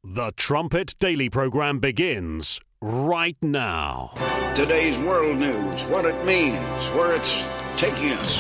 The Trumpet Daily program begins right now. Today's world news, what it means, where it's taking us.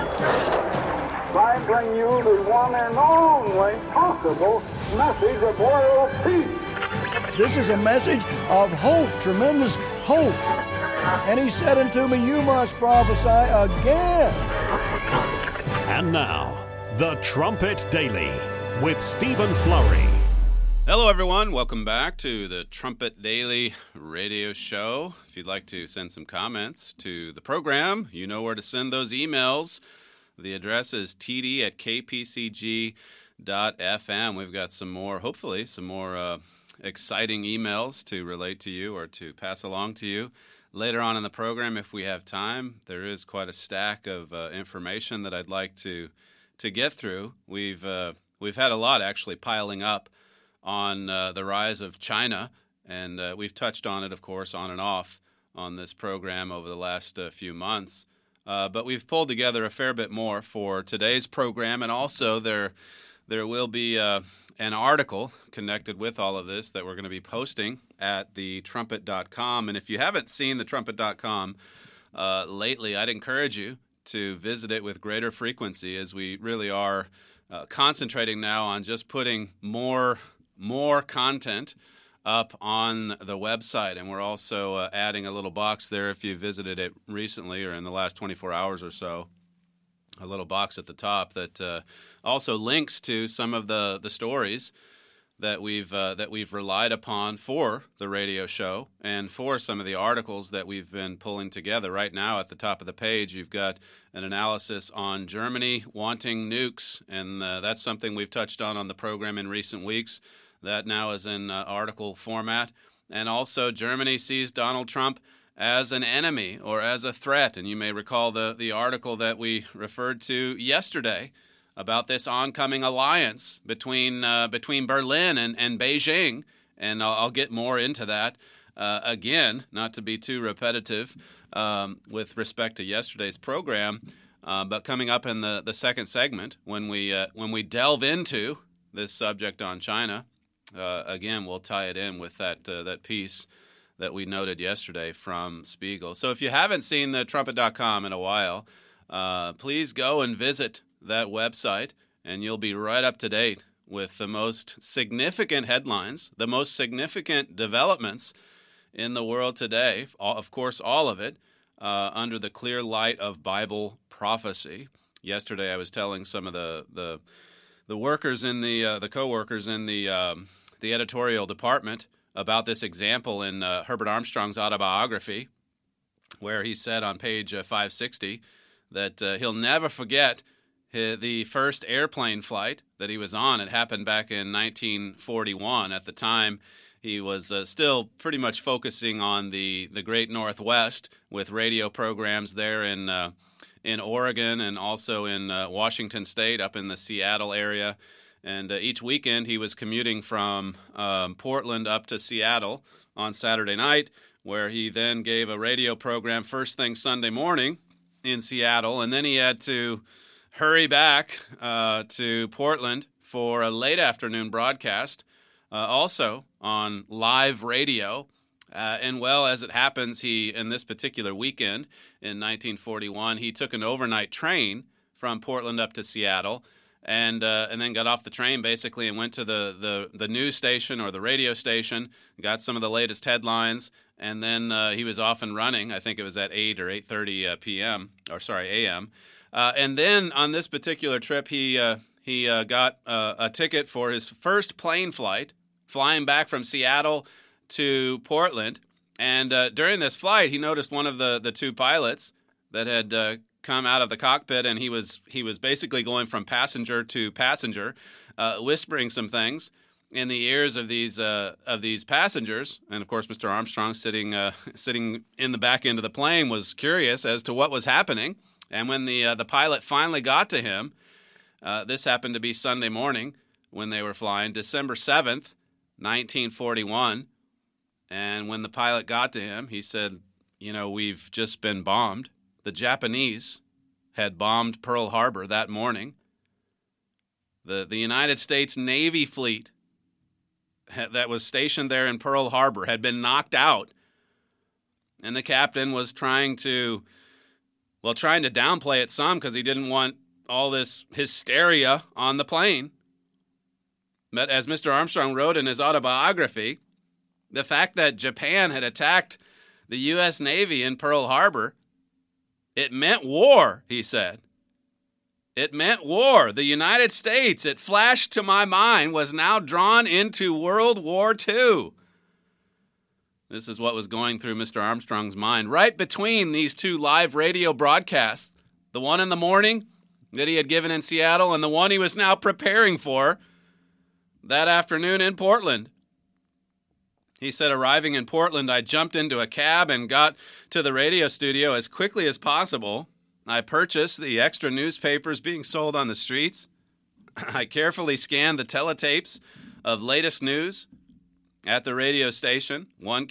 I bring you the one and only possible message of world peace. This is a message of hope, tremendous hope. And he said unto me, you must prophesy again. And now, The Trumpet Daily with Stephen Flurry. Hello, everyone. Welcome back to the Trumpet Daily radio show. If you'd like to send some comments to the program, you know where to send those emails. The address is td@kpcg.fm. We've got some more, hopefully, some more exciting emails to relate to you or to pass along to you. Later on in the program, if we have time, there is quite a stack of information that I'd like to get through. We've had a lot actually piling up on the rise of China, and we've touched on it, of course, on and off on this program over the last few months. But we've pulled together a fair bit more for today's program, and also there will be an article connected with all of this that we're going to be posting at thetrumpet.com. And if you haven't seen thetrumpet.com lately, I'd encourage you to visit it with greater frequency, as we really are concentrating now on just putting more content up on the website. And we're also adding a little box there if you visited it recently or in the last 24 hours or so, a little box at the top that also links to some of the stories that we've relied upon for the radio show and for some of the articles that we've been pulling together. Right now at the top of the page, you've got an analysis on Germany wanting nukes, and that's something we've touched on the program in recent weeks. That now is in article format. And also, Germany sees Donald Trump as an enemy or as a threat. And you may recall the article that we referred to yesterday about this oncoming alliance between Berlin and Beijing. And I'll get more into that again, not to be too repetitive with respect to yesterday's program. But coming up in the second segment, when we delve into this subject on China, again, we'll tie it in with that piece that we noted yesterday from Spiegel. So if you haven't seen the trumpet.com in a while, please go and visit that website, and you'll be right up to date with the most significant headlines, the most significant developments in the world today, of course, all of it under the clear light of Bible prophecy. Yesterday I was telling some of the workers in the co-workers in the editorial department about this example in Herbert Armstrong's autobiography, where he said on page 560 that he'll never forget the first airplane flight that he was on. It happened back in 1941. At the time, he was still pretty much focusing on the Great Northwest with radio programs there in Oregon and also in Washington State, up in the Seattle area. And each weekend he was commuting from Portland up to Seattle on Saturday night, where he then gave a radio program first thing Sunday morning in Seattle. And then he had to hurry back to Portland for a late afternoon broadcast, also on live radio. And well, as it happens, in this particular weekend in 1941, he took an overnight train from Portland up to Seattle, and then got off the train basically and went to the news station or the radio station, got some of the latest headlines, and then he was off and running. I think it was at 8 or 8:30 a.m. And then on this particular trip, he got a ticket for his first plane flight, flying back from Seattle to Portland. And during this flight, he noticed one of the two pilots that had come out of the cockpit, and he was basically going from passenger to passenger, whispering some things in the ears of these passengers. And of course, Mr. Armstrong, sitting in the back end of the plane, was curious as to what was happening. And when the pilot finally got to him, this happened to be Sunday morning when they were flying, December 7th, 1941. And when the pilot got to him, he said, we've just been bombed. The Japanese had bombed Pearl Harbor that morning. The United States Navy fleet that was stationed there in Pearl Harbor had been knocked out. And the captain was trying to downplay it some because he didn't want all this hysteria on the plane. But as Mr. Armstrong wrote in his autobiography, the fact that Japan had attacked the U.S. Navy in Pearl Harbor, it meant war, he said. It meant war. The United States, it flashed to my mind, was now drawn into World War II. This is what was going through Mr. Armstrong's mind right between these two live radio broadcasts, the one in the morning that he had given in Seattle and the one he was now preparing for that afternoon in Portland. He said, arriving in Portland, I jumped into a cab and got to the radio studio as quickly as possible. I purchased the extra newspapers being sold on the streets. I carefully scanned the teletapes of latest news at the radio station.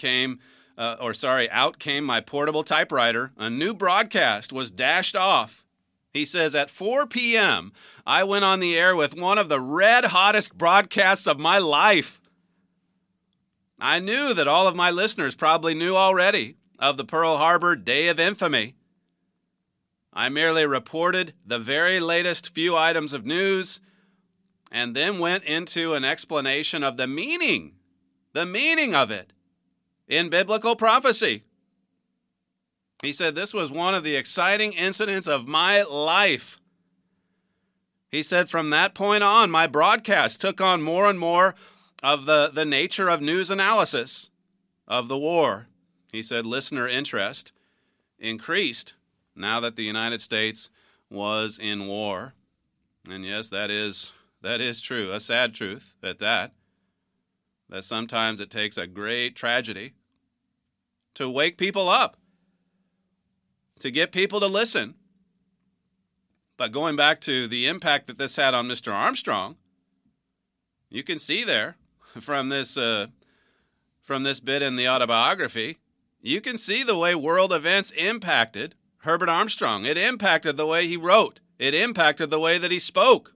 Out came my portable typewriter. A new broadcast was dashed off. He says, at 4 p.m., I went on the air with one of the red hottest broadcasts of my life. I knew that all of my listeners probably knew already of the Pearl Harbor Day of Infamy. I merely reported the very latest few items of news and then went into an explanation of the meaning of it in biblical prophecy. He said, this was one of the exciting incidents of my life. He said, from that point on, my broadcast took on more and more of the nature of news analysis of the war. He said, listener interest increased now that the United States was in war. And yes, that is true, a sad truth at that sometimes it takes a great tragedy to wake people up, to get people to listen. But going back to the impact that this had on Mr. Armstrong, you can see there from this bit in the autobiography, you can see the way world events impacted Herbert Armstrong. It impacted the way he wrote. It impacted the way that he spoke.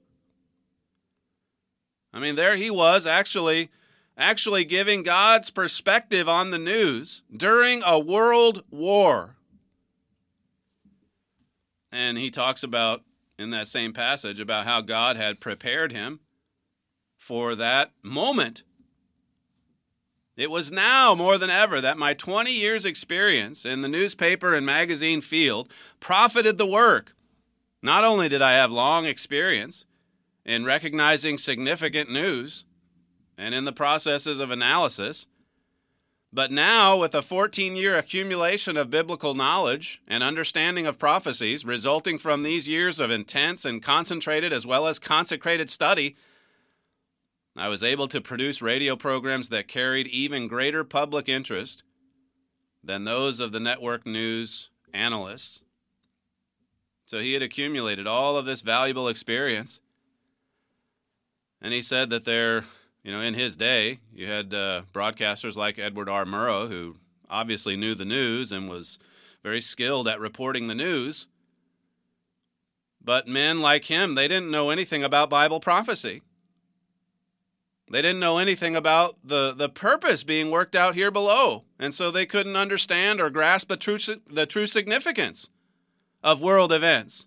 I mean, there he was actually giving God's perspective on the news during a world war. And he talks about, in that same passage, about how God had prepared him for that moment. It was now more than ever that my 20 years' experience in the newspaper and magazine field profited the work. Not only did I have long experience in recognizing significant news and in the processes of analysis, but now with a 14-year accumulation of biblical knowledge and understanding of prophecies resulting from these years of intense and concentrated as well as consecrated study, I was able to produce radio programs that carried even greater public interest than those of the network news analysts. So he had accumulated all of this valuable experience. And he said that in his day, you had broadcasters like Edward R. Murrow, who obviously knew the news and was very skilled at reporting the news. But men like him, they didn't know anything about Bible prophecy. They didn't know anything about the purpose being worked out here below, and so they couldn't understand or grasp the true significance of world events.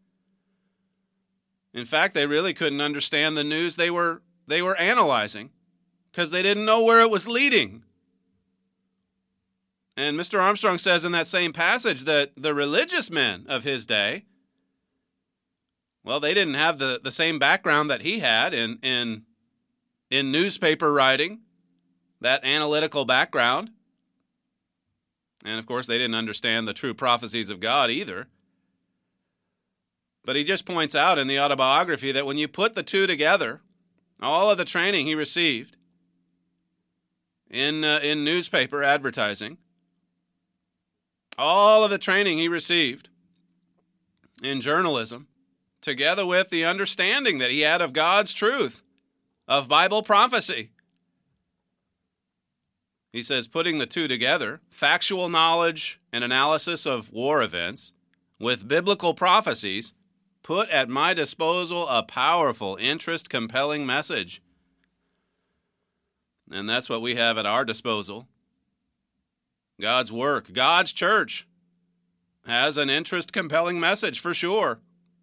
In fact, they really couldn't understand the news they were analyzing because they didn't know where it was leading. And Mr. Armstrong says in that same passage that the religious men of his day, well, they didn't have the same background that he had in newspaper writing, that analytical background. And of course, they didn't understand the true prophecies of God either. But he just points out in the autobiography that when you put the two together, all of the training he received in newspaper advertising, all of the training he received in journalism, together with the understanding that he had of God's truth, of Bible prophecy. He says, putting the two together, factual knowledge and analysis of war events with biblical prophecies, put at my disposal a powerful, interest-compelling message. And that's what we have at our disposal. God's work, God's church has an interest-compelling message for sure.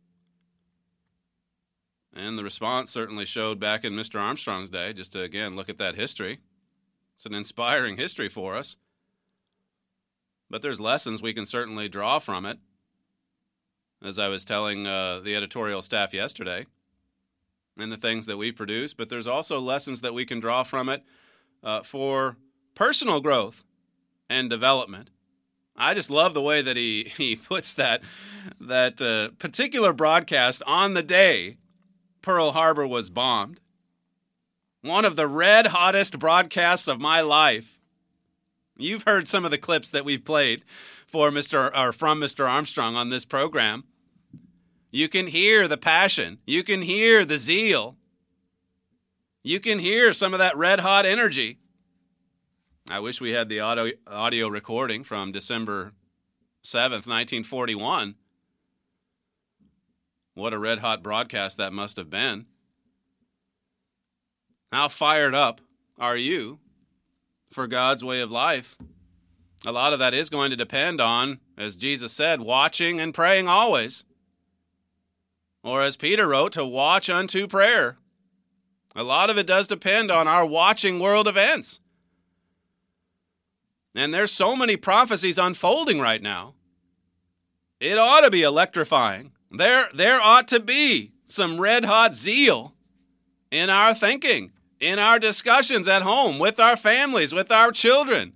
And the response certainly showed back in Mr. Armstrong's day, just to, again, look at that history. It's an inspiring history for us. But there's lessons we can certainly draw from it, as I was telling the editorial staff yesterday, and the things that we produce. But there's also lessons that we can draw from it for personal growth and development. I just love the way that he puts that particular broadcast on the day Pearl Harbor was bombed. One of the red hottest broadcasts of my life. You've heard some of the clips that we've played from Mr. Armstrong on this program. You can hear the passion. You can hear the zeal. You can hear some of that red hot energy. I wish we had the audio recording from December 7th, 1941. What a red hot broadcast that must have been. How fired up are you for God's way of life? A lot of that is going to depend on, as Jesus said, watching and praying always. Or as Peter wrote, to watch unto prayer. A lot of it does depend on our watching world events. And there's so many prophecies unfolding right now. It ought to be electrifying. There ought to be some red-hot zeal in our thinking, in our discussions at home, with our families, with our children.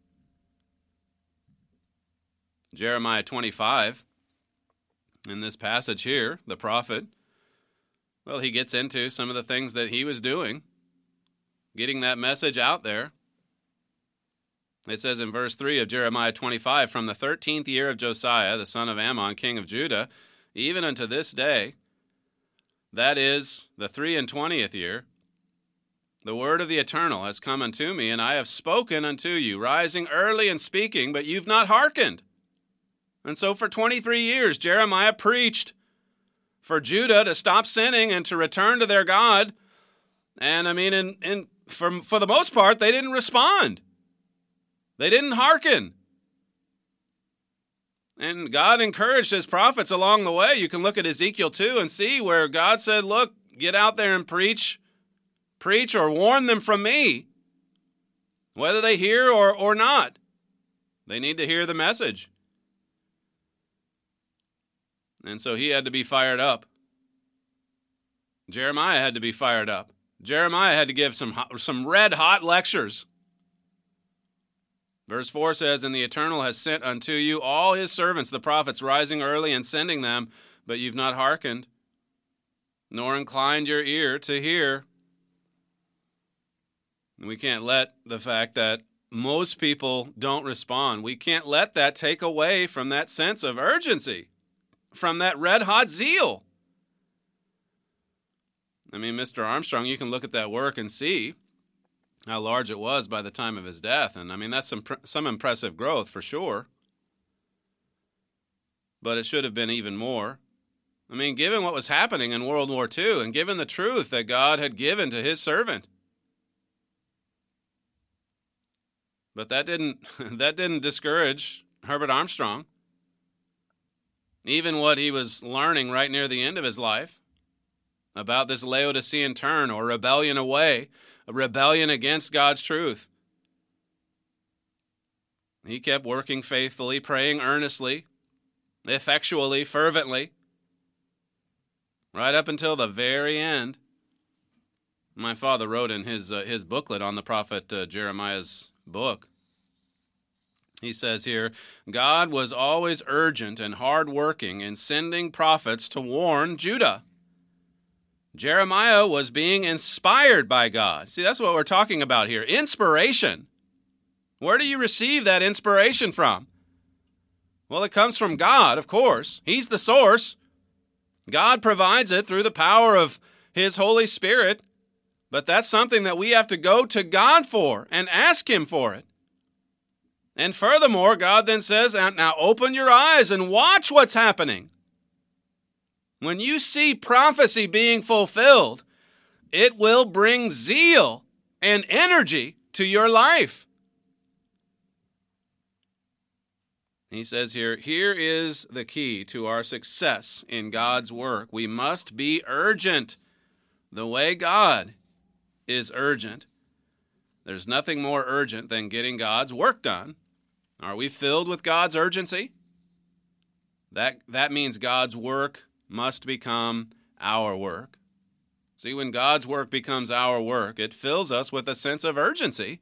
Jeremiah 25, in this passage here, the prophet, well, he gets into some of the things that he was doing, getting that message out there. It says in verse 3 of Jeremiah 25, from the 13th year of Josiah, the son of Ammon, king of Judah, even unto this day, that is the 23rd year, the word of the Eternal has come unto me, and I have spoken unto you, rising early and speaking, but you've not hearkened. And so for 23 years, Jeremiah preached for Judah to stop sinning and to return to their God. And I mean, for the most part, they didn't respond. They didn't hearken. And God encouraged his prophets along the way. You can look at Ezekiel 2 and see where God said, look, get out there and preach or warn them from me, whether they hear or not. They need to hear the message. And so he had to be fired up. Jeremiah had to be fired up. Jeremiah had to give some red-hot lectures. Verse 4 says, and the Eternal has sent unto you all his servants, the prophets, rising early and sending them, but you've not hearkened, nor inclined your ear to hear. And we can't let the fact that most people don't respond, we can't let that take away from that sense of urgency, from that red-hot zeal. I mean, Mr. Armstrong, you can look at that work and see how large it was by the time of his death. And I mean, that's some impressive growth for sure. But it should have been even more. I mean, given what was happening in World War II and given the truth that God had given to his servant. But that didn't discourage Herbert Armstrong. Even what he was learning right near the end of his life about this Laodicean turn or rebellion away, a rebellion against God's truth. He kept working faithfully, praying earnestly, effectually, fervently, right up until the very end. My father wrote in his booklet on the prophet Jeremiah's book. He says here, God was always urgent and hard-working in sending prophets to warn Judah. Jeremiah was being inspired by God. See, that's what we're talking about here. Inspiration. Where do you receive that inspiration from? Well, it comes from God, of course. He's the source. God provides it through the power of his Holy Spirit. But that's something that we have to go to God for and ask him for it. And furthermore, God then says, now open your eyes and watch what's happening. When you see prophecy being fulfilled, it will bring zeal and energy to your life. He says here is the key to our success in God's work. We must be urgent, the way God is urgent. There's nothing more urgent than getting God's work done. Are we filled with God's urgency? That means God's work must become our work. See, when God's work becomes our work, it fills us with a sense of urgency.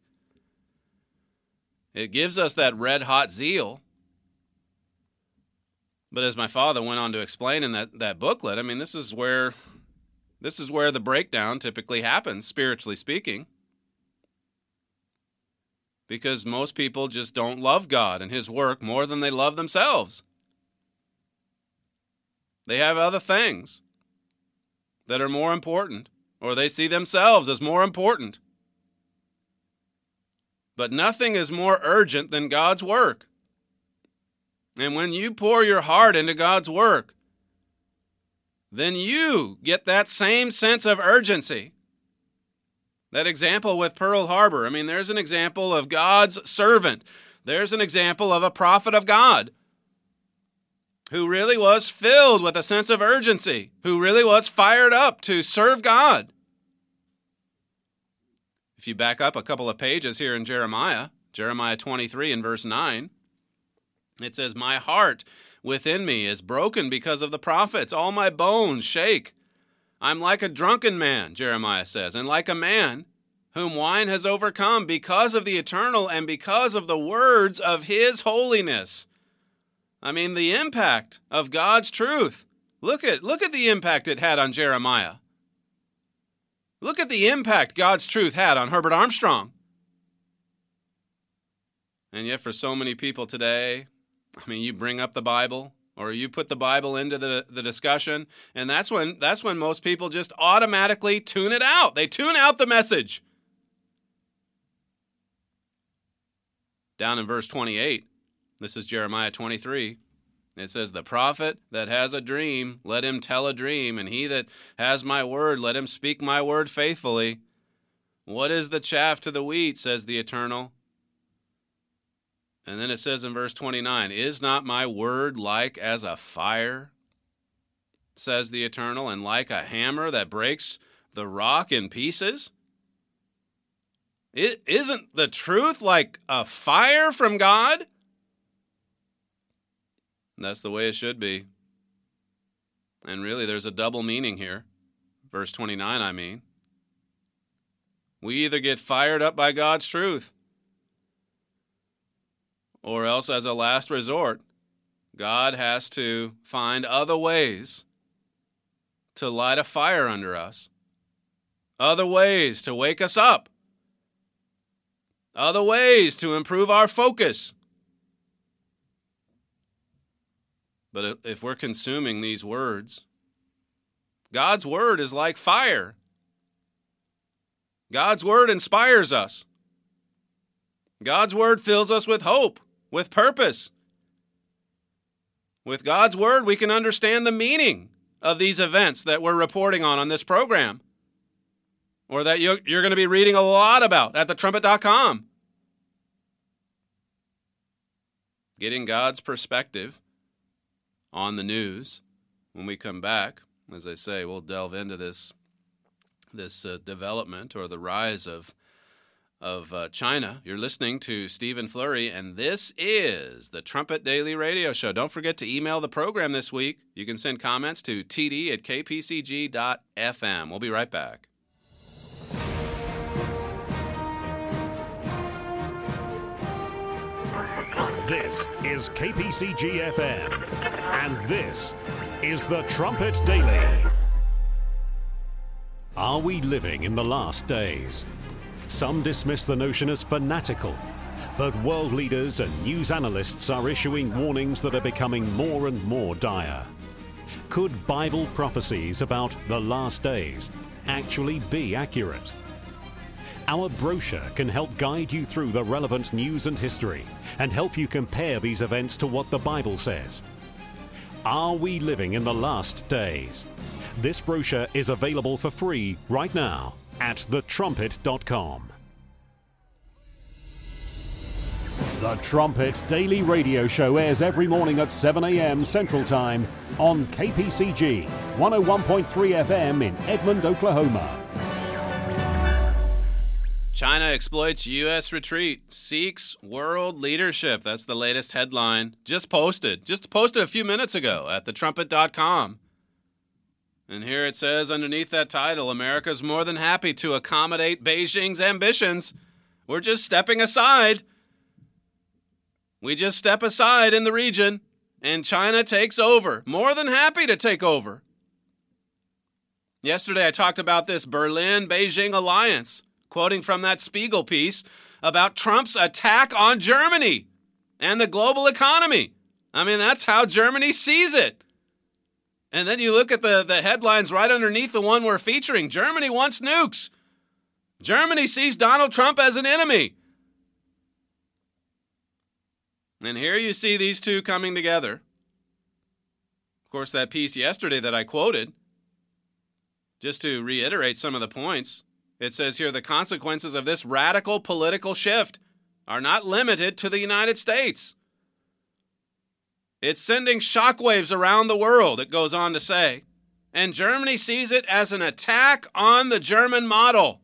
It gives us that red-hot zeal. But as my father went on to explain in that booklet, I mean, this is where the breakdown typically happens, spiritually speaking. Because most people just don't love God and His work more than they love themselves. They have other things that are more important, or they see themselves as more important. But nothing is more urgent than God's work. And when you pour your heart into God's work, then you get that same sense of urgency. That example with Pearl Harbor, I mean, there's an example of God's servant. There's an example of a prophet of God who really was filled with a sense of urgency, who really was fired up to serve God. If you back up a couple of pages here in Jeremiah 23 and verse 9, it says, "My heart within me is broken because of the prophets. All my bones shake. I'm like a drunken man," Jeremiah says, "and like a man whom wine has overcome because of the eternal and because of the words of His holiness." I mean, the impact of God's truth. Look at the impact it had on Jeremiah. Look at the impact God's truth had on Herbert Armstrong. And yet for so many people today, I mean, you bring up the Bible or you put the Bible into the discussion, and that's when most people just automatically tune it out. They tune out the message. Down in verse 28, this is Jeremiah 23. It says, "The prophet that has a dream, let him tell a dream, and he that has my word, let him speak my word faithfully. What is the chaff to the wheat, says the Eternal?" And then it says in verse 29, "Is not my word like as a fire, says the Eternal, and like a hammer that breaks the rock in pieces?" Isn't the truth like a fire from God? That's the way it should be. And really, there's a double meaning here. Verse 29, I mean. We either get fired up by God's truth, or else as a last resort, God has to find other ways to light a fire under us, other ways to wake us up, other ways to improve our focus. But if we're consuming these words, God's word is like fire. God's word inspires us. God's word fills us with hope, with purpose. With God's word, we can understand the meaning of these events that we're reporting on this program, or that you're going to be reading a lot about at thetrumpet.com. Getting God's perspective on the news. When we come back, as I say, we'll delve into this development or the rise of China. You're listening to Stephen Flurry, and this is the Trumpet Daily Radio Show. Don't forget to email the program this week. You can send comments to td@kpcg.fm. We'll be right back. This is KPCG-FM, and this is the Trumpet Daily. Are we living in the last days? Some dismiss the notion as fanatical, but world leaders and news analysts are issuing warnings that are becoming more and more dire. Could Bible prophecies about the last days actually be accurate? Our brochure can help guide you through the relevant news and history and help you compare these events to what the Bible says. Are we living in the last days? This brochure is available for free right now at thetrumpet.com. The Trumpet Daily Radio Show airs every morning at 7 a.m. Central Time on KPCG 101.3 FM in Edmond, Oklahoma. China exploits U.S. retreat, seeks world leadership. That's the latest headline. Just posted a few minutes ago at thetrumpet.com. And here it says underneath that title, America's more than happy to accommodate Beijing's ambitions. We're just stepping aside. We just step aside in the region, and China takes over. More than happy to take over. Yesterday I talked about this Berlin-Beijing alliance, quoting from that Spiegel piece about Trump's attack on Germany and the global economy. I mean, that's how Germany sees it. And then you look at the headlines right underneath the one we're featuring. Germany wants nukes. Germany sees Donald Trump as an enemy. And here you see these two coming together. Of course, that piece yesterday that I quoted, just to reiterate some of the points, it says here, the consequences of this radical political shift are not limited to the United States. It's sending shockwaves around the world, it goes on to say. And Germany sees it as an attack on the German model.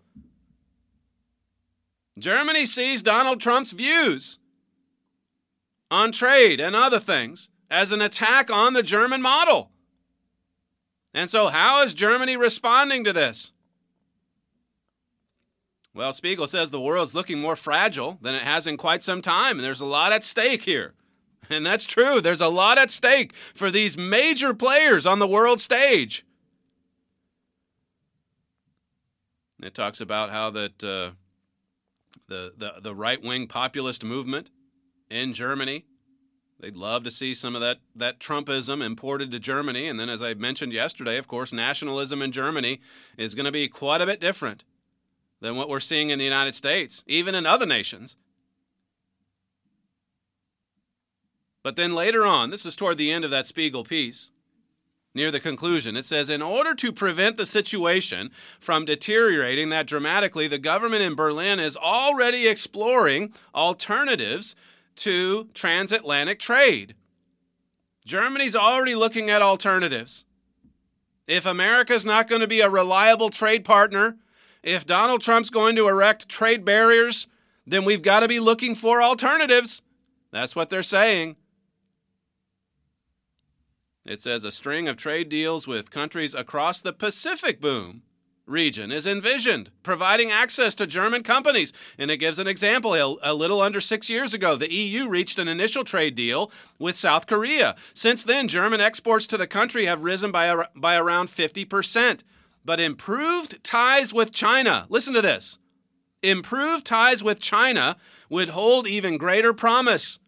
Germany sees Donald Trump's views on trade and other things as an attack on the German model. And so how is Germany responding to this? Well, Spiegel says the world's looking more fragile than it has in quite some time, and there's a lot at stake here. And that's true. There's a lot at stake for these major players on the world stage. It talks about how that the right-wing populist movement in Germany, they'd love to see some of that Trumpism imported to Germany. And then, as I mentioned yesterday, of course, nationalism in Germany is going to be quite a bit different than what we're seeing in the United States, even in other nations. But then later on, this is toward the end of that Spiegel piece, near the conclusion, it says, in order to prevent the situation from deteriorating that dramatically, the government in Berlin is already exploring alternatives to transatlantic trade. Germany's already looking at alternatives. If America's not going to be a reliable trade partner, if Donald Trump's going to erect trade barriers, then we've got to be looking for alternatives. That's what they're saying. It says a string of trade deals with countries across the Pacific boom region is envisioned, providing access to German companies. And it gives an example. A little under 6 years ago, the EU reached an initial trade deal with South Korea. Since then, German exports to the country have risen by around 50%. But improved ties with China, listen to this, improved ties with China would hold even greater promise.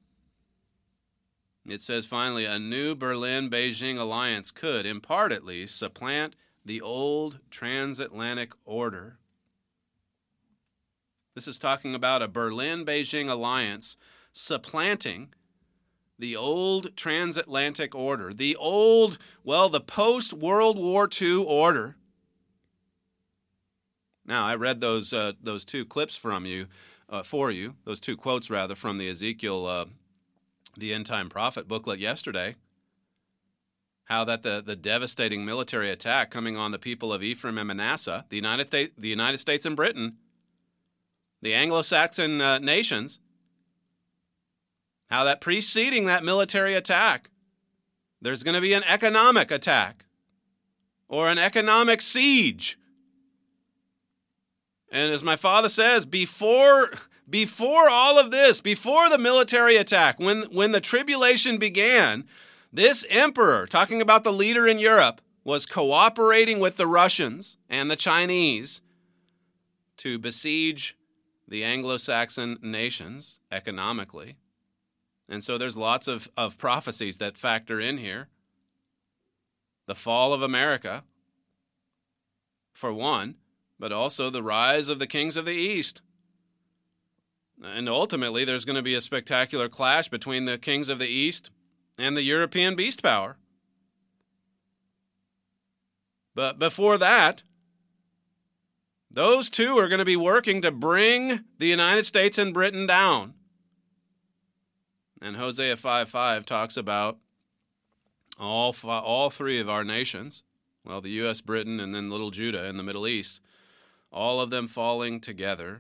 It says, finally, a new Berlin-Beijing alliance could, in part at least, supplant the old transatlantic order. This is talking about a Berlin-Beijing alliance supplanting the old transatlantic order, the post-World War II order. Now, I read those two clips for you, those two quotes, rather, from the Ezekiel the End Time Prophet booklet yesterday, how that the devastating military attack coming on the people of Ephraim and Manasseh, the United States and Britain, the Anglo-Saxon nations, how that preceding that military attack, there's going to be an economic attack or an economic siege. And as my father says, before all of this, before the military attack, when the tribulation began, this emperor, talking about the leader in Europe, was cooperating with the Russians and the Chinese to besiege the Anglo-Saxon nations economically. And so there's lots of prophecies that factor in here. The fall of America, for one, but also the rise of the kings of the East. And ultimately, there's going to be a spectacular clash between the kings of the East and the European beast power. But before that, those two are going to be working to bring the United States and Britain down. And Hosea 5:5 talks about all three of our nations, well, the U.S., Britain, and then little Judah in the Middle East, all of them falling together.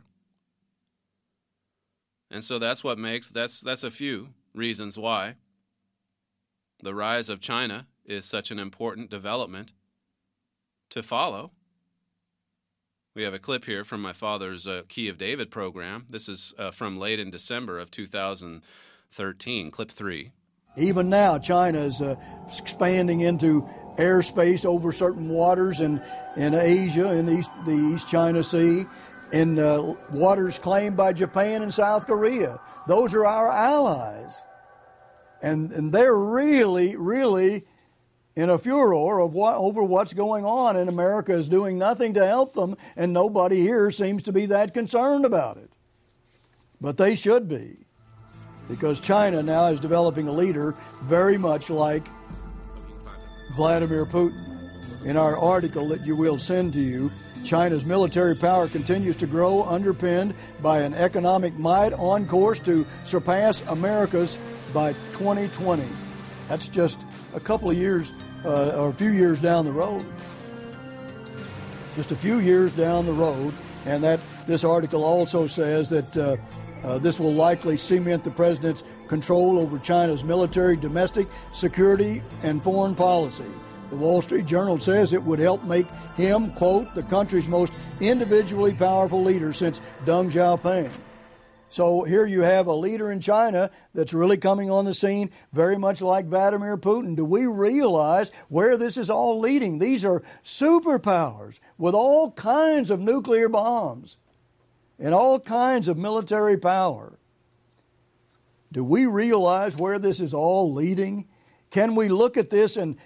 And so that's a few reasons why the rise of China is such an important development to follow. We have a clip here from my father's Key of David program. This is from late in December of 2013, clip 3. Even now, China is expanding into airspace over certain waters in Asia, in the East China Sea, in waters claimed by Japan and South Korea. Those are our allies. And they're really, really in a furor over what's going on, and America is doing nothing to help them, and nobody here seems to be that concerned about it. But they should be, because China now is developing a leader very much like Vladimir Putin. In our article that we'll send to you, China's military power continues to grow, underpinned by an economic might on course to surpass America's by 2020. That's just a couple of years, or a few years down the road. Just a few years down the road. And this article also says that this will likely cement the president's control over China's military, domestic security, and foreign policy. The Wall Street Journal says it would help make him, quote, the country's most individually powerful leader since Deng Xiaoping. So here you have a leader in China that's really coming on the scene, very much like Vladimir Putin. Do we realize where this is all leading? These are superpowers with all kinds of nuclear bombs and all kinds of military power. Do we realize where this is all leading? Can we look at this and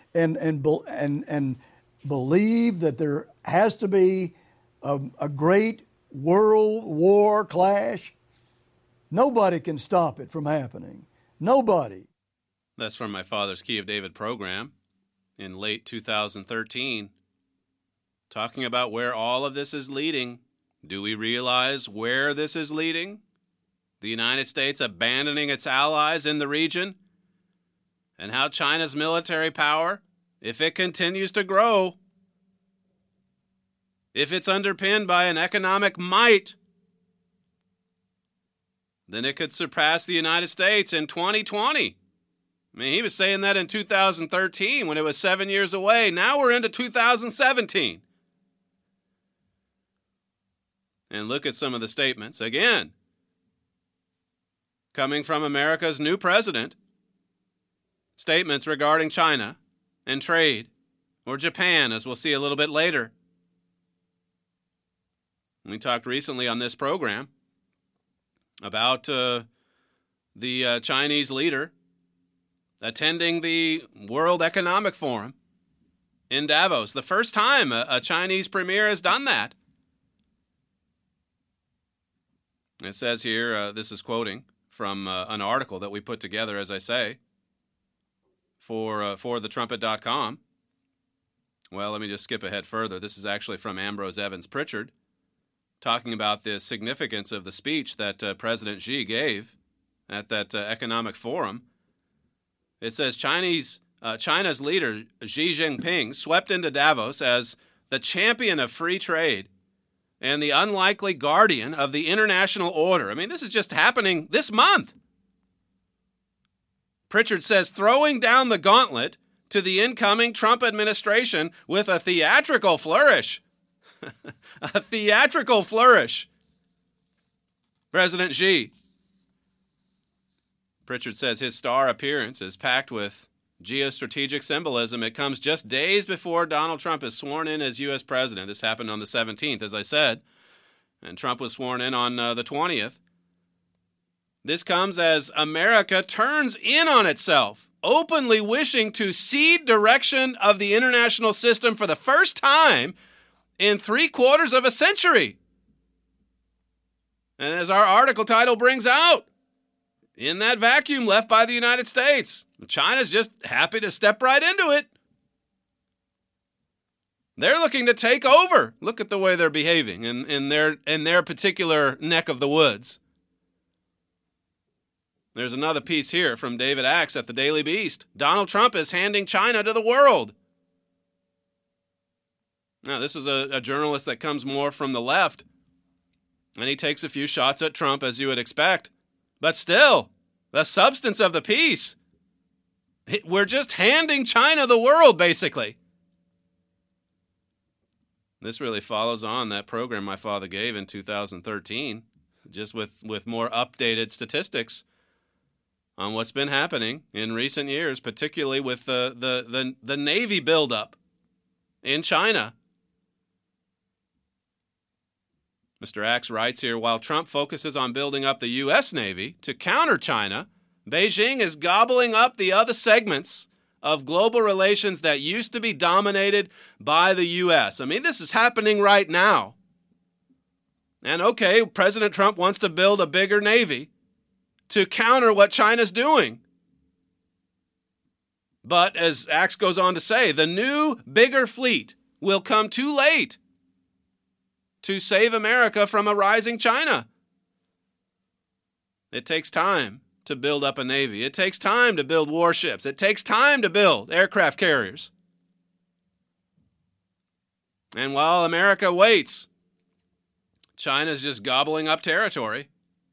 believe that there has to be a great world war clash? Nobody can stop it from happening. Nobody. That's from my father's Key of David program in late 2013, talking about where all of this is leading. Do we realize where this is leading? The United States abandoning its allies in the region? And how China's military power, if it continues to grow, if it's underpinned by an economic might, then it could surpass the United States in 2020. I mean, he was saying that in 2013 when it was 7 years away. Now we're into 2017. And look at some of the statements. Again, coming from America's new president, statements regarding China and trade, or Japan, as we'll see a little bit later. We talked recently on this program about the Chinese leader attending the World Economic Forum in Davos. The first time a Chinese premier has done that. It says here, this is quoting from an article that we put together, as I say, for thetrumpet.com. Well, let me just skip ahead further. This is actually from Ambrose Evans Pritchard, talking about the significance of the speech that President Xi gave at that economic forum. It says China's leader Xi Jinping swept into Davos as the champion of free trade and the unlikely guardian of the international order. I mean, this is just happening this month. Pritchard says, throwing down the gauntlet to the incoming Trump administration with a theatrical flourish. A theatrical flourish. President Xi. Pritchard says his star appearance is packed with geostrategic symbolism. It comes just days before Donald Trump is sworn in as U.S. president. This happened on the 17th, as I said, and Trump was sworn in on the 20th. This comes as America turns in on itself, openly wishing to cede direction of the international system for the first time in 3/4 of a century. And as our article title brings out, in that vacuum left by the United States, China's just happy to step right into it. They're looking to take over. Look at the way they're behaving in their particular neck of the woods. There's another piece here from David Axe at the Daily Beast. Donald Trump is handing China to the world. Now, this is a journalist that comes more from the left, and he takes a few shots at Trump, as you would expect. But still, the substance of the piece, we're just handing China the world, basically. This really follows on that program my father gave in 2013, just with more updated statistics on what's been happening in recent years, particularly with the Navy buildup in China. Mr. Axe writes here, while Trump focuses on building up the U.S. Navy to counter China, Beijing is gobbling up the other segments of global relations that used to be dominated by the U.S. I mean, this is happening right now. And okay, President Trump wants to build a bigger Navy to counter what China's doing. But as Axe goes on to say, the new, bigger fleet will come too late to save America from a rising China. It takes time to build up a Navy. It takes time to build warships. It takes time to build aircraft carriers. And while America waits, China's just gobbling up territory.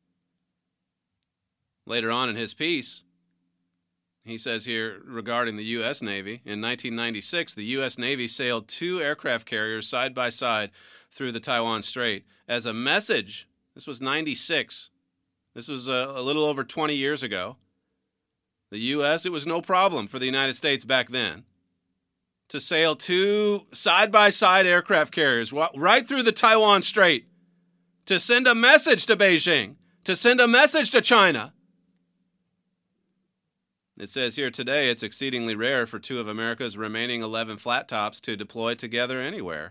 Later on in his piece, he says here regarding the U.S. Navy, in 1996, the U.S. Navy sailed 2 aircraft carriers side by side through the Taiwan Strait as a message. This was 96. This was a little over 20 years ago. The U.S., it was no problem for the United States back then to sail 2 side-by-side aircraft carriers right through the Taiwan Strait to send a message to Beijing, to send a message to China. It says here today it's exceedingly rare for 2 of America's remaining 11 flat tops to deploy together anywhere.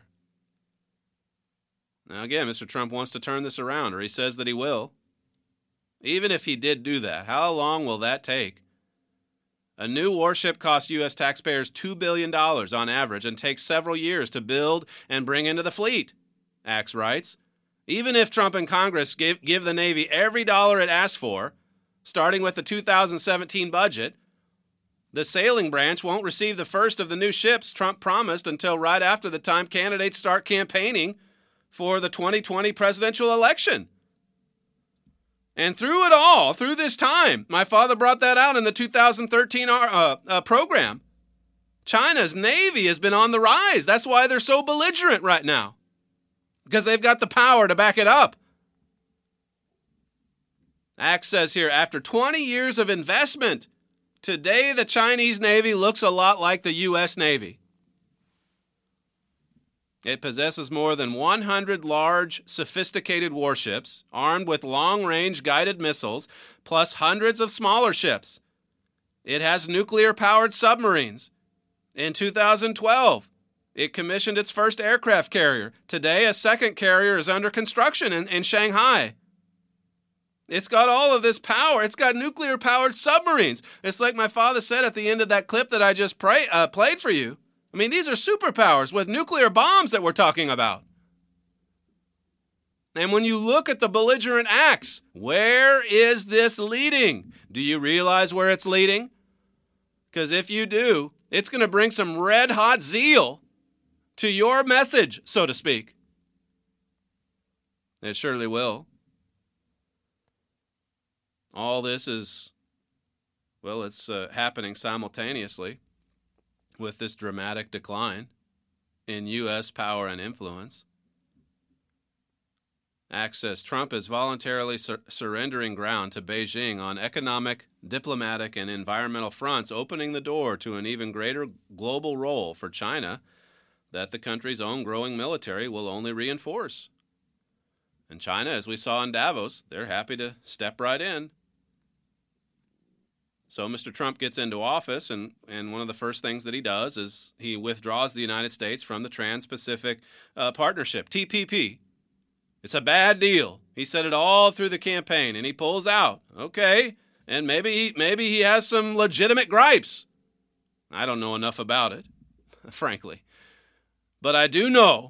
Now again, Mr. Trump wants to turn this around, or he says that he will. Even if he did do that, how long will that take? A new warship costs U.S. taxpayers $2 billion on average and takes several years to build and bring into the fleet, Axe writes. Even if Trump and Congress give the Navy every dollar it asks for, starting with the 2017 budget, the sailing branch won't receive the first of the new ships Trump promised until right after the time candidates start campaigning for the 2020 presidential election. And through it all, through this time, my father brought that out in the 2013 program, China's Navy has been on the rise. That's why they're so belligerent right now, because they've got the power to back it up. Axe says here, after 20 years of investment, today the Chinese Navy looks a lot like the U.S. Navy. It possesses more than 100 large, sophisticated warships, armed with long-range guided missiles, plus hundreds of smaller ships. It has nuclear-powered submarines. In 2012, it commissioned its first aircraft carrier. Today, a second carrier is under construction in Shanghai. It's got all of this power. It's got nuclear-powered submarines. It's like my father said at the end of that clip that I just played for you. I mean, these are superpowers with nuclear bombs that we're talking about. And when you look at the belligerent acts, where is this leading? Do you realize where it's leading? Because if you do, it's going to bring some red-hot zeal to your message, so to speak. It surely will. All this is, well, it's happening simultaneously with this dramatic decline in U.S. power and influence. Axe says Trump is voluntarily surrendering ground to Beijing on economic, diplomatic, and environmental fronts, opening the door to an even greater global role for China that the country's own growing military will only reinforce. And China, as we saw in Davos, they're happy to step right in. So Mr. Trump gets into office, and one of the first things that he does is he withdraws the United States from the Trans-Pacific Partnership, TPP. It's a bad deal. He said it all through the campaign, and he pulls out. Okay, and maybe he has some legitimate gripes. I don't know enough about it, frankly. But I do know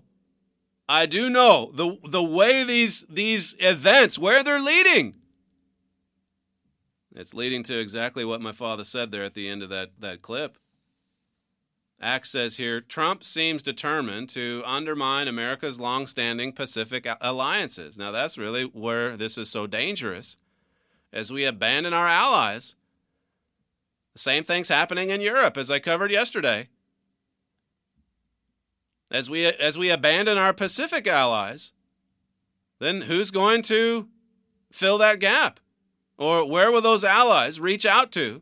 the way these events, where they're leading. It's leading to exactly what my father said there at the end of that clip. Axe says here, Trump seems determined to undermine America's longstanding Pacific alliances. Now, that's really where this is so dangerous. As we abandon our allies, the same thing's happening in Europe, as I covered yesterday. As we abandon our Pacific allies, then who's going to fill that gap? Or where will those allies reach out to?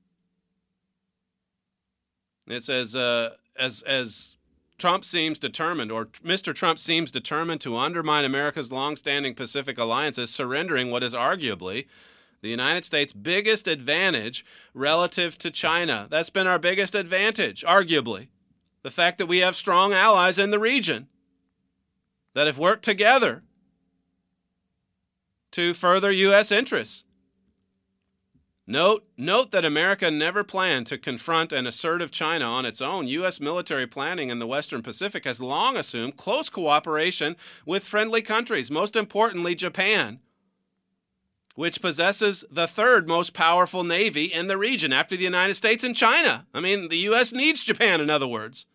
It says, as Trump seems determined, or Mr. Trump seems determined to undermine America's longstanding Pacific alliances, surrendering what is arguably the United States' biggest advantage relative to China. That's been our biggest advantage, arguably. The fact that we have strong allies in the region that have worked together to further U.S. interests. Note that America never planned to confront an assertive China on its own. U.S. military planning in the Western Pacific has long assumed close cooperation with friendly countries, most importantly Japan, which possesses the third most powerful navy in the region after the United States and China. I mean, the U.S. needs Japan, in other words.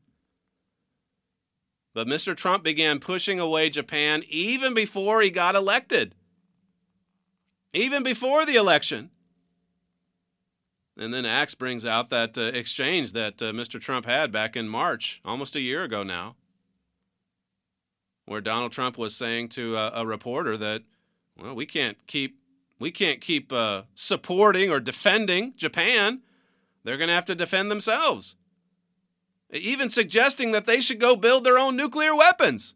But Mr. Trump began pushing away Japan even before he got elected. Even before the election. And then Axe brings out that exchange that Mr. Trump had back in March, almost a year ago now, where Donald Trump was saying to a reporter that, well, we can't keep supporting or defending Japan. They're going to have to defend themselves. Even suggesting that they should go build their own nuclear weapons.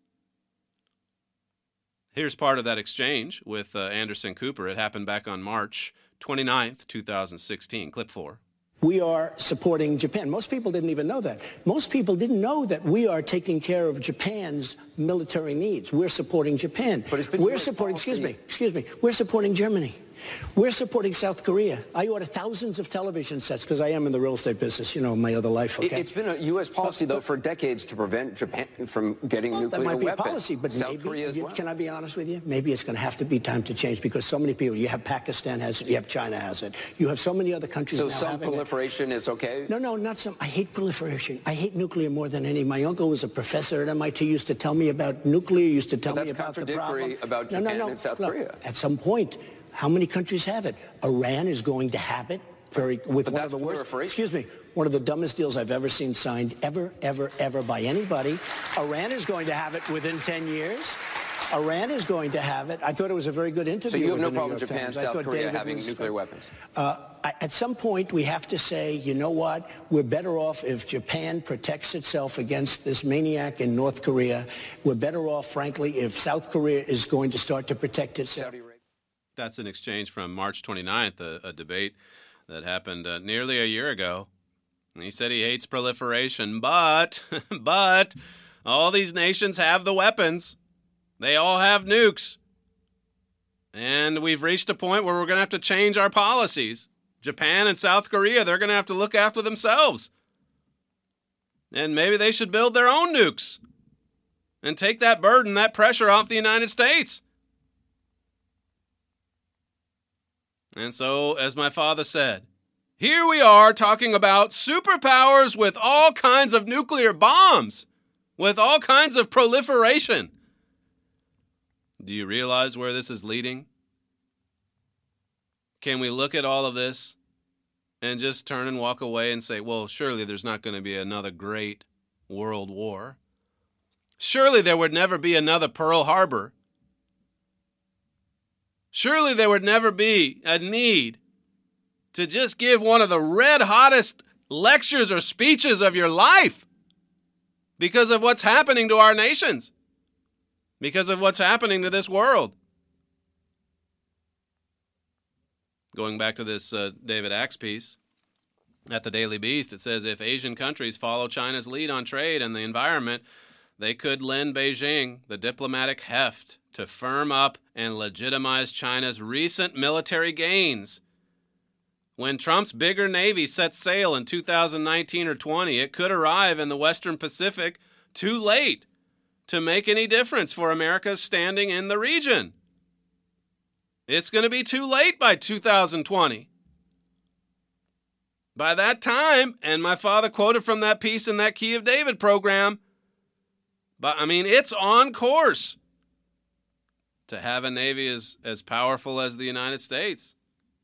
Here's part of that exchange with Anderson Cooper. It happened back on March 29th, 2016. Clip 4. We are supporting Japan. Most people didn't even know that. Most people didn't know that we are taking care of Japan's military needs. We're supporting Japan. But it's been we're supporting, excuse me, we're supporting Germany. We're supporting South Korea. I order thousands of television sets because I am in the real estate business, you know, my other life, okay? It's been a U.S. policy, though, for decades to prevent Japan from getting nuclear weapons. That might be a policy, but South maybe, Korea as well. Can I be honest with you? Maybe it's going to have to be time to change because so many people, you have Pakistan has it, you have China has it, you have so many other countries so now some having proliferation is okay? No, not some. I hate proliferation. I hate nuclear more than any. My uncle was a professor at MIT, used to tell me about nuclear, used to tell me about the problem. That's contradictory about Japan and South Korea. At some point, how many countries have it? Iran is going to have it with one of the worst. Excuse me, one of the dumbest deals I've ever seen signed ever by anybody. Iran is going to have it within 10 years. Iran is going to have it. I thought it was a very good interview. So you have with no the problem New York Japan, Times. South Korea having nuclear weapons? At some point, we have to say, you know what? We're better off if Japan protects itself against this maniac in North Korea. We're better off, frankly, if South Korea is going to start to protect itself. That's an exchange from March 29th, a debate that happened nearly a year ago. And he said he hates proliferation, but all these nations have the weapons. They all have nukes. And we've reached a point where we're going to have to change our policies. Japan and South Korea, they're going to have to look after themselves. And maybe they should build their own nukes and take that burden, that pressure off the United States. And so, as my father said, here we are talking about superpowers with all kinds of nuclear bombs, with all kinds of proliferation. Do you realize where this is leading? Can we look at all of this and just turn and walk away and say, well, surely there's not going to be another great world war. Surely there would never be another Pearl Harbor. Surely there would never be a need to just give one of the red hottest lectures or speeches of your life because of what's happening to our nations, because of what's happening to this world. Going back to this David Axe piece at the Daily Beast, it says if Asian countries follow China's lead on trade and the environment, they could lend Beijing the diplomatic heft to firm up and legitimize China's recent military gains. When Trump's bigger navy sets sail in 2019 or 20, it could arrive in the Western Pacific too late to make any difference for America's standing in the region. It's going to be too late by 2020. By that time, and my father quoted from that piece in that Key of David program, but I mean, it's on course to have a Navy as powerful as the United States.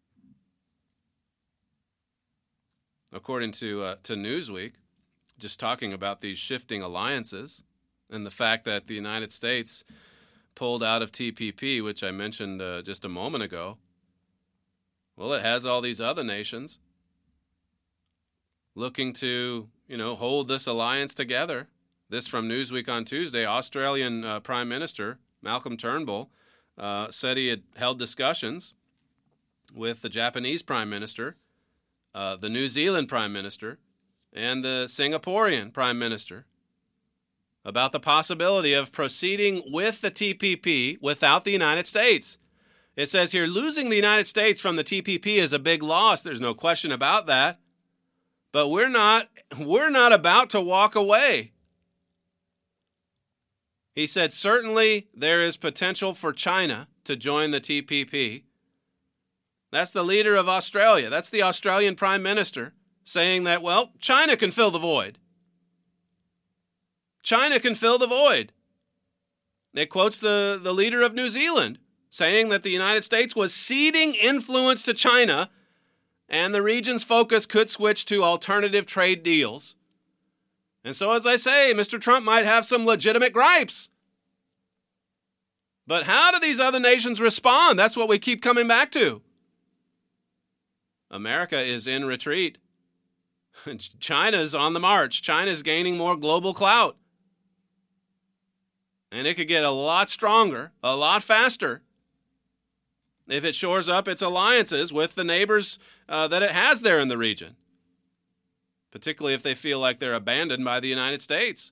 According to Newsweek, just talking about these shifting alliances and the fact that the United States pulled out of TPP, which I mentioned just a moment ago. Well, it has all these other nations looking to, hold this alliance together. This from Newsweek on Tuesday. Australian Prime Minister Malcolm Turnbull said he had held discussions with the Japanese Prime Minister, the New Zealand Prime Minister, and the Singaporean Prime Minister about the possibility of proceeding with the TPP without the United States. It says here, losing the United States from the TPP is a big loss. There's no question about that. But we're not about to walk away. He said, certainly there is potential for China to join the TPP. That's the leader of Australia. That's the Australian Prime Minister saying that, well, China can fill the void. China can fill the void. It quotes the leader of New Zealand saying that the United States was ceding influence to China and the region's focus could switch to alternative trade deals. And so, as I say, Mr. Trump might have some legitimate gripes. But how do these other nations respond? That's what we keep coming back to. America is in retreat. China's on the march. China's gaining more global clout. And it could get a lot stronger, a lot faster, if it shores up its alliances with the neighbors that it has there in the region, particularly if they feel like they're abandoned by the United States.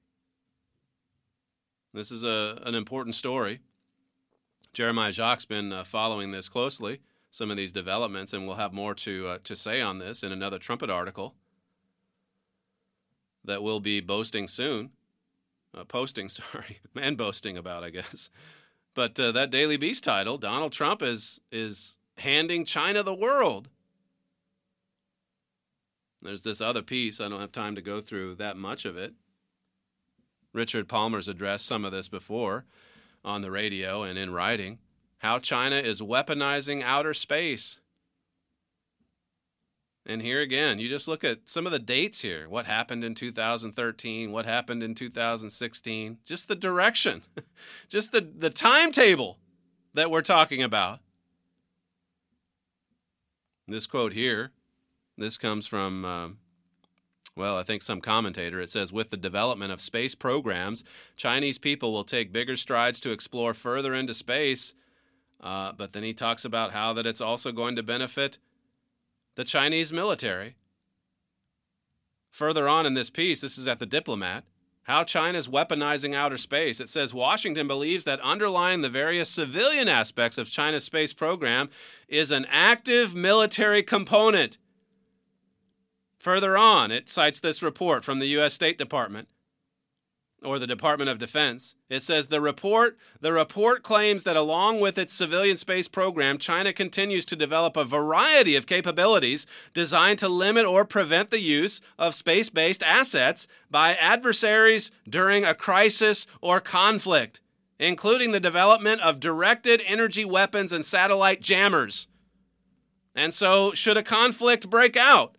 This is an important story. Jeremiah Jacques been following this closely, some of these developments, and we'll have more to say on this in another Trumpet article that we'll be posting about, I guess. But that Daily Beast title, Donald Trump is handing China the world. There's this other piece. I don't have time to go through that much of it. Richard Palmer's addressed some of this before on the radio and in writing. How China is weaponizing outer space. And here again, you just look at some of the dates here. What happened in 2013? What happened in 2016? Just the direction. Just the timetable that we're talking about. This quote here, this comes from, I think some commentator. It says, with the development of space programs, Chinese people will take bigger strides to explore further into space. But then he talks about how that it's also going to benefit the Chinese military. Further on in this piece, this is at The Diplomat, how China's weaponizing outer space. It says Washington believes that underlying the various civilian aspects of China's space program is an active military component. Further on, it cites this report from the U.S. State Department, or the Department of Defense. It says the report claims that along with its civilian space program, China continues to develop a variety of capabilities designed to limit or prevent the use of space-based assets by adversaries during a crisis or conflict, including the development of directed energy weapons and satellite jammers. And so, should a conflict break out,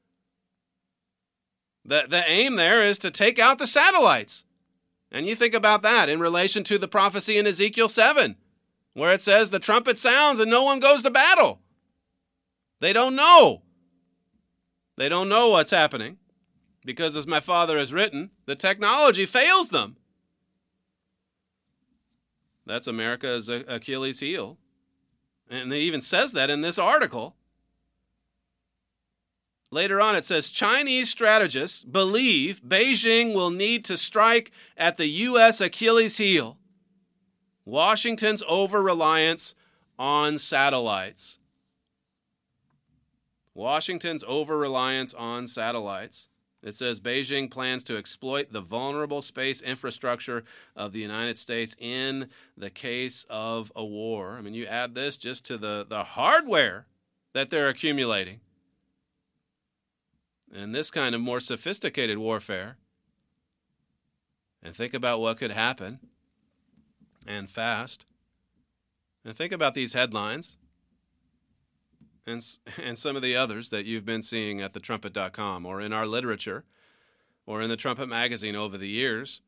the aim there is to take out the satellites. And you think about that in relation to the prophecy in Ezekiel 7, where it says the trumpet sounds and no one goes to battle. They don't know. They don't know what's happening because, as my father has written, the technology fails them. That's America's Achilles heel. And he even says that in this article. Later on, it says, Chinese strategists believe Beijing will need to strike at the U.S. Achilles heel, Washington's over-reliance on satellites. Washington's over-reliance on satellites. It says Beijing plans to exploit the vulnerable space infrastructure of the United States in the case of a war. I mean, you add this just to the hardware that they're accumulating. And this kind of more sophisticated warfare. And think about what could happen, and fast. And think about these headlines and some of the others that you've been seeing at thetrumpet.com or in our literature or in the Trumpet magazine over the years.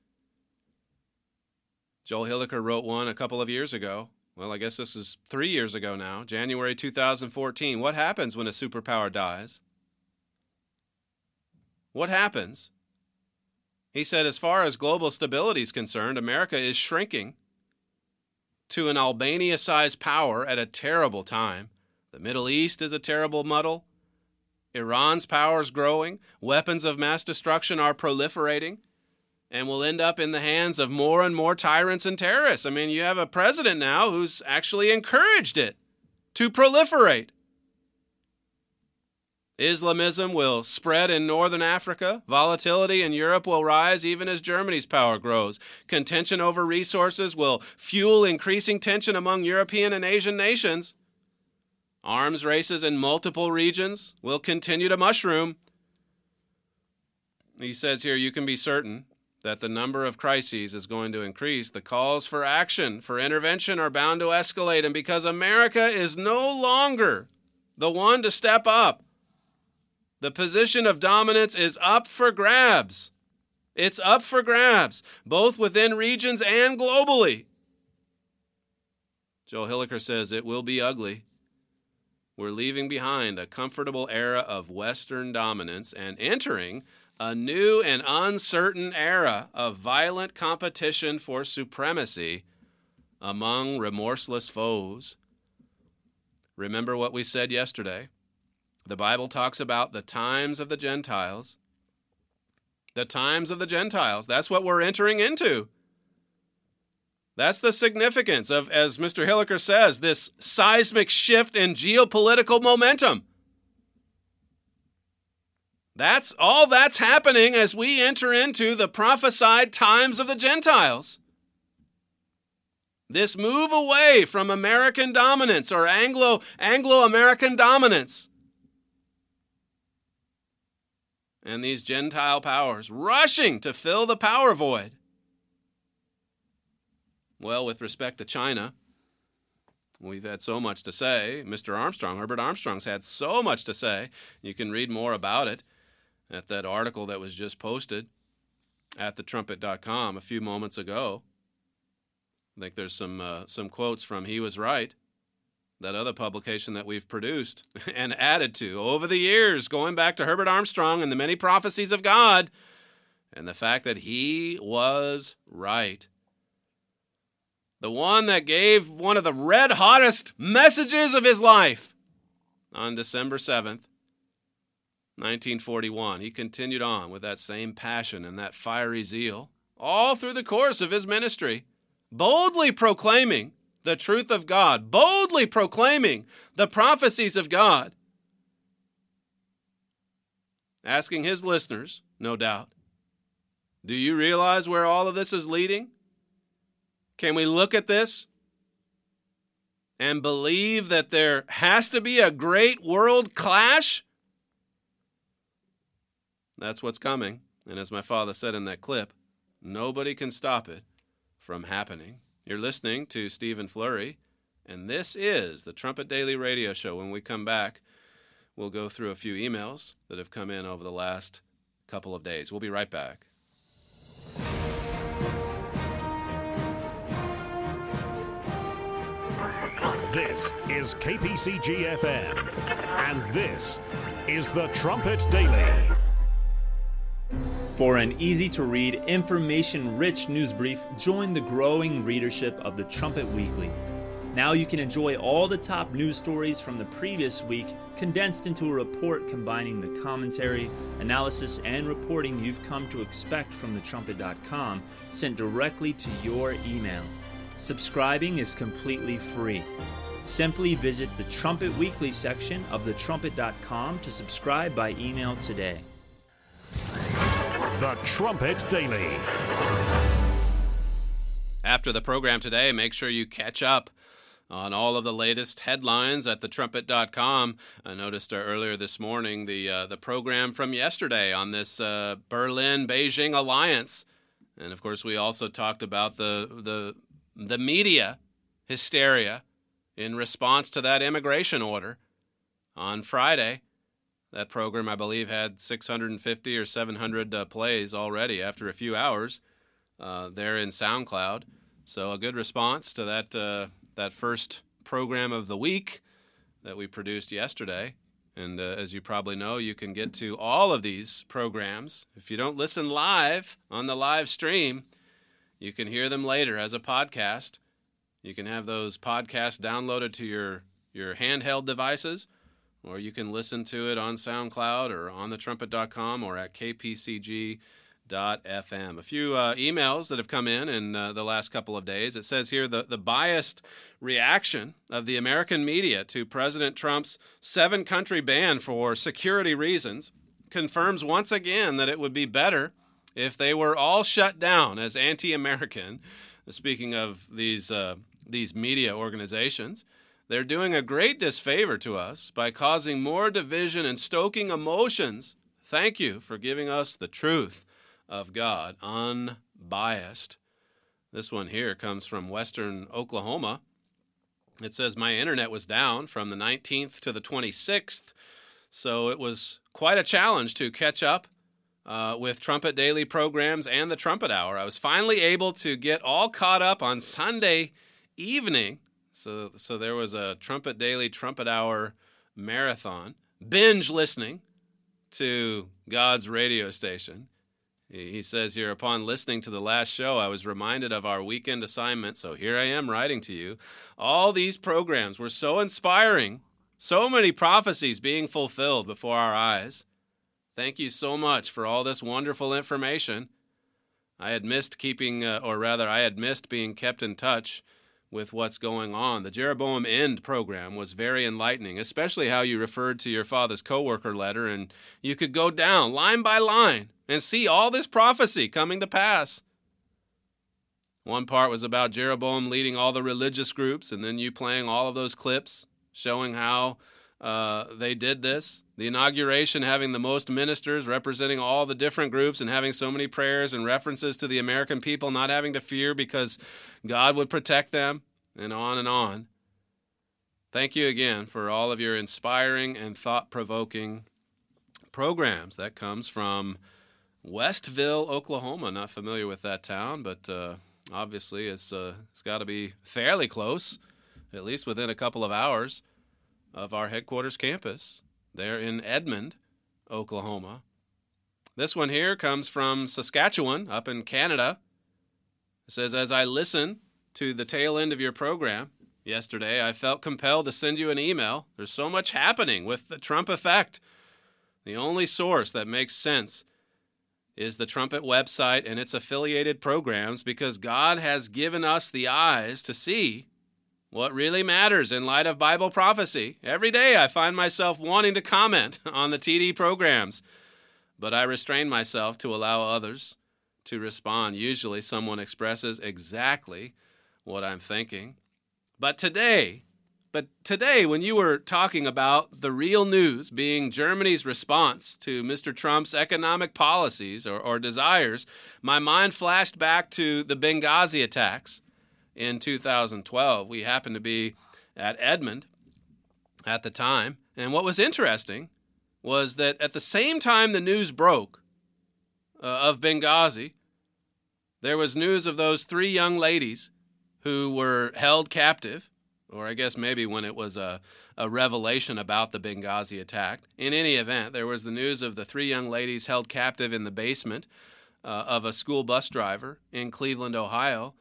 Joel Hilliker wrote one a couple of years ago. Well, I guess this is 3 years ago now, January 2014. What happens when a superpower dies? What happens? He said, as far as global stability is concerned, America is shrinking to an Albania-sized power at a terrible time. The Middle East is a terrible muddle. Iran's power is growing. Weapons of mass destruction are proliferating. And will end up in the hands of more and more tyrants and terrorists. I mean, you have a president now who's actually encouraged it to proliferate. Islamism will spread in northern Africa. Volatility in Europe will rise even as Germany's power grows. Contention over resources will fuel increasing tension among European and Asian nations. Arms races in multiple regions will continue to mushroom. He says here, you can be certain that the number of crises is going to increase. The calls for action, for intervention are bound to escalate. And because America is no longer the one to step up, the position of dominance is up for grabs. It's up for grabs, both within regions and globally. Joel Hilliker says it will be ugly. We're leaving behind a comfortable era of Western dominance and entering a new and uncertain era of violent competition for supremacy among remorseless foes. Remember what we said yesterday. The Bible talks about the times of the Gentiles. The times of the Gentiles. That's what we're entering into. That's the significance of, as Mr. Hilliker says, this seismic shift in geopolitical momentum. That's all that's happening as we enter into the prophesied times of the Gentiles. This move away from American dominance or Anglo-American dominance. And these Gentile powers rushing to fill the power void. Well, with respect to China, we've had so much to say. Mr. Armstrong, Herbert Armstrong's had so much to say. You can read more about it at that article that was just posted at thetrumpet.com a few moments ago. I think there's some quotes from He Was Right, that other publication that we've produced and added to over the years, going back to Herbert Armstrong and the many prophecies of God, and the fact that he was right. The one that gave one of the red hottest messages of his life on December 7th, 1941. He continued on with that same passion and that fiery zeal all through the course of his ministry, boldly proclaiming the truth of God, boldly proclaiming the prophecies of God, asking his listeners, no doubt, do you realize where all of this is leading? Can we look at this and believe that there has to be a great world clash? That's what's coming. And as my father said in that clip, nobody can stop it from happening. You're listening to Stephen Flurry, and this is the Trumpet Daily Radio Show. When we come back, we'll go through a few emails that have come in over the last couple of days. We'll be right back. This is KPCG-FM, and this is the Trumpet Daily. For an easy-to-read, information-rich news brief, join the growing readership of the Trumpet Weekly. Now you can enjoy all the top news stories from the previous week condensed into a report combining the commentary, analysis, and reporting you've come to expect from thetrumpet.com, sent directly to your email. Subscribing is completely free. Simply visit the Trumpet Weekly section of thetrumpet.com to subscribe by email today. The Trumpet Daily. After the program today, make sure you catch up on all of the latest headlines at thetrumpet.com. I noticed earlier this morning the program from yesterday on this Berlin-Beijing alliance. And, of course, we also talked about the media hysteria in response to that immigration order on Friday. That program, I believe, had 650 or 700 plays already after a few hours there in SoundCloud. So a good response to that first program of the week that we produced yesterday. And as you probably know, you can get to all of these programs. If you don't listen live on the live stream, you can hear them later as a podcast. You can have those podcasts downloaded to your handheld devices, or you can listen to it on SoundCloud or on thetrumpet.com or at kpcg.fm. A few emails that have come in the last couple of days. It says here the biased reaction of the American media to President Trump's 7-country ban for security reasons confirms once again that it would be better if they were all shut down as anti-American. Speaking of these media organizations, they're doing a great disfavor to us by causing more division and stoking emotions. Thank you for giving us the truth of God, unbiased. This one here comes from Western Oklahoma. It says, my internet was down from the 19th to the 26th, so it was quite a challenge to catch up with Trumpet Daily programs and the Trumpet Hour. I was finally able to get all caught up on Sunday evening. So there was a Trumpet Daily, Trumpet Hour marathon, binge listening to God's radio station. He says here, upon listening to the last show, I was reminded of our weekend assignment, so here I am writing to you. All these programs were so inspiring, so many prophecies being fulfilled before our eyes. Thank you so much for all this wonderful information. I had missed being kept in touch with what's going on. The Jeroboam End program was very enlightening, especially how you referred to your father's coworker letter, and you could go down line by line and see all this prophecy coming to pass. One part was about Jeroboam leading all the religious groups, and then you playing all of those clips showing how they did this. The inauguration having the most ministers representing all the different groups and having so many prayers and references to the American people not having to fear because God would protect them, and on and on. Thank you again for all of your inspiring and thought-provoking programs. That comes from Westville, Oklahoma. Not familiar with that town, but obviously it's got to be fairly close, at least within a couple of hours of our headquarters campus there in Edmond, Oklahoma. This one here comes from Saskatchewan, up in Canada. It says, as I listened to the tail end of your program yesterday, I felt compelled to send you an email. There's so much happening with the Trump effect. The only source that makes sense is the Trumpet website and its affiliated programs, because God has given us the eyes to see what really matters in light of Bible prophecy. Every day I find myself wanting to comment on the TD programs, but I restrain myself to allow others to respond. Usually someone expresses exactly what I'm thinking. But today, when you were talking about the real news being Germany's response to Mr. Trump's economic policies or desires, my mind flashed back to the Benghazi attacks in 2012. We happened to be at Edmond at the time. And what was interesting was that at the same time the news broke of Benghazi, there was news of those 3 young ladies who were held captive, or I guess maybe when it was a revelation about the Benghazi attack. In any event, there was the news of the 3 young ladies held captive in the basement of a school bus driver in Cleveland, Ohio.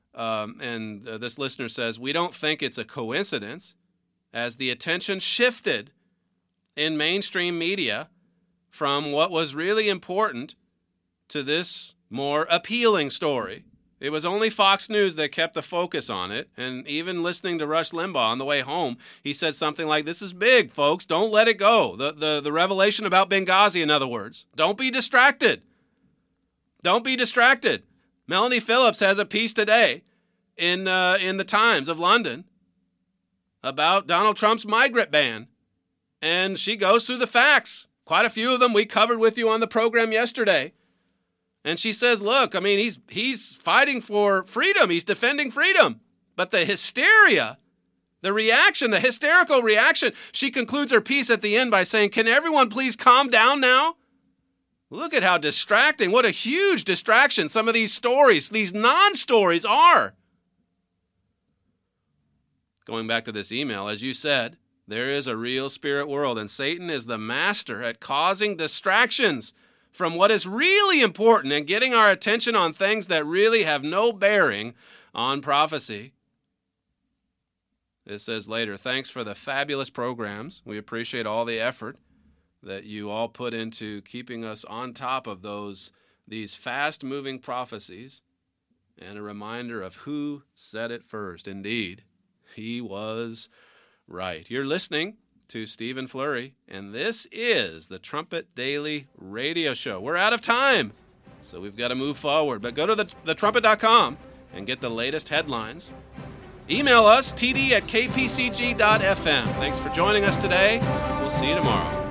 And this listener says, we don't think it's a coincidence, as the attention shifted in mainstream media from what was really important to this more appealing story. It was only Fox News that kept the focus on it, and even listening to Rush Limbaugh on the way home, he said something like, this is big, folks, don't let it go. The revelation about Benghazi, in other words. Don't be distracted. Don't be distracted. Melanie Phillips has a piece today in the Times of London about Donald Trump's migrant ban. And she goes through the facts. Quite a few of them we covered with you on the program yesterday. And she says, look, I mean, he's fighting for freedom. He's defending freedom. But the hysteria, the reaction, the hysterical reaction, she concludes her piece at the end by saying, can everyone please calm down now? Look at how distracting, what a huge distraction some of these stories, these non-stories are. Going back to this email, as you said, there is a real spirit world, and Satan is the master at causing distractions from what is really important and getting our attention on things that really have no bearing on prophecy. It says later, thanks for the fabulous programs. We appreciate all the effort that you all put into keeping us on top of these fast-moving prophecies, and a reminder of who said it first. Indeed, he was right. You're listening to Stephen Flurry, and this is the Trumpet Daily Radio Show. We're out of time, so we've got to move forward. But go to thetrumpet.com and get the latest headlines. Email us, td@kpcg.fm. Thanks for joining us today. We'll see you tomorrow.